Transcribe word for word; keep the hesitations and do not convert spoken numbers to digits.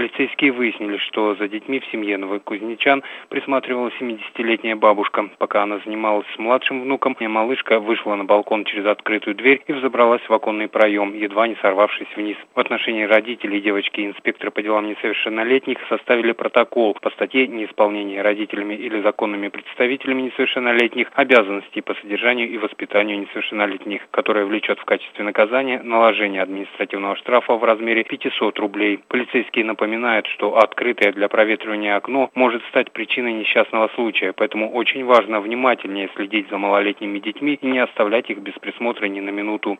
Полицейские выяснили, что за детьми в семье новокузнечан присматривала семидесятилетняя бабушка. Пока она занималась с младшим внуком, малышка вышла на балкон через открытую дверь и взобралась в оконный проем, едва не сорвавшись вниз. В отношении родителей девочки инспекторы по делам несовершеннолетних составили протокол по статье «Неисполнение родителями или законными представителями несовершеннолетних обязанностей по содержанию и воспитанию несовершеннолетних», которая влечет в качестве наказания наложение административного штрафа в размере пятисот рублей. Полицейские напоминают, что открытое для проветривания окно может стать причиной несчастного случая, поэтому очень важно внимательнее следить за малолетними детьми и не оставлять их без присмотра ни на минуту.